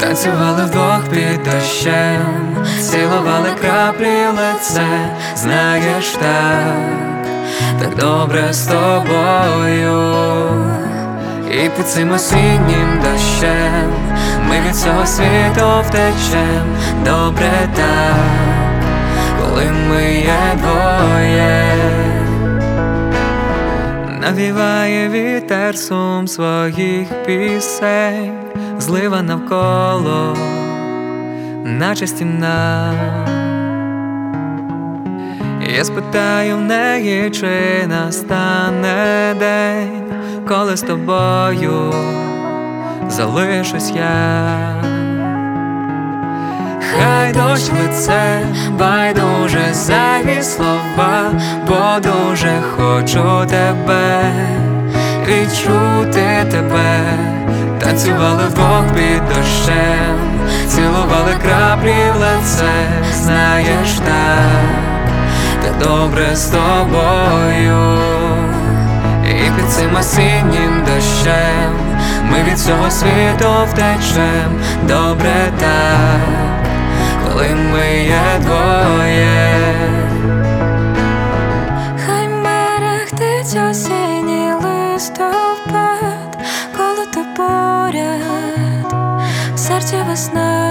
Танцювали вдвох під дощем, цілували краплі в лице. Знаєш, так добре з тобою. І під цим осіннім дощем ми від цього світу втечем. Добре так, коли ми є двоє. Навіває вітер сум своїх пісень, злива навколо, наче стіна. Я спитаю в неї, чи настане день, коли з тобою залишусь я. Хай дощ в лице, байдуже зайві слова, бо дуже хочу тебе, відчути тебе. Танцювали вдвох під дощем, цілували краплі в лице. Знаєш, так добре з тобою. І під цим осіннім дощем ми від цього світу втечем. Добре так, коли ми є двоє. Хай мерехтить осінній листопад, коли ти поряд, в серці весна.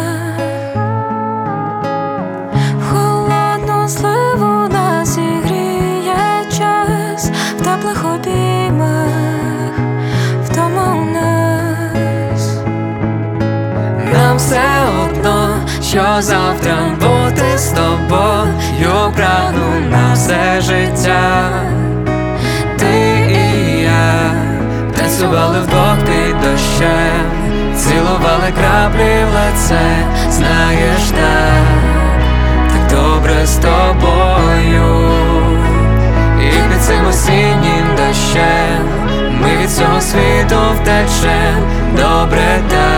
В холодну зливу нас зігріє час, в теплих обіймах вдома у нас. Нам все одно, що завтра бути з тобою, прагну на все життя. Ти і я танцювали вдвох під дощем, цілували краплі в лице. Знаєш, так добре з тобою. І під цим осіннім дощем ми від цього світу втечем. Добре так,